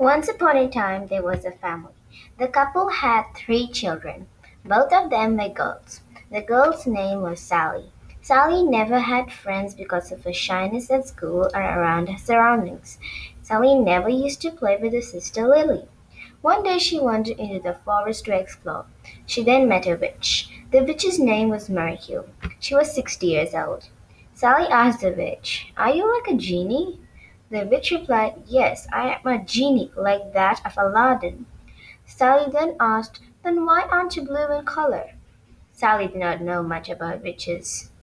Once upon a time there was a family. The couple had three children. Both of them were girls. The girl's name was Sally. Sally never had friends because of her shyness at school or around her surroundings. Sally never used to play with her sister Lily. One day she wandered into the forest to explore. She then met a witch. The witch's name was Miracle. She was 60 years old. Sally asked the witch, "Are you like a genie?" The witch replied, "Yes, I am a genie like that of Aladdin." Sally then asked, "Then why aren't you blue in color?" Sally did not know much about witches.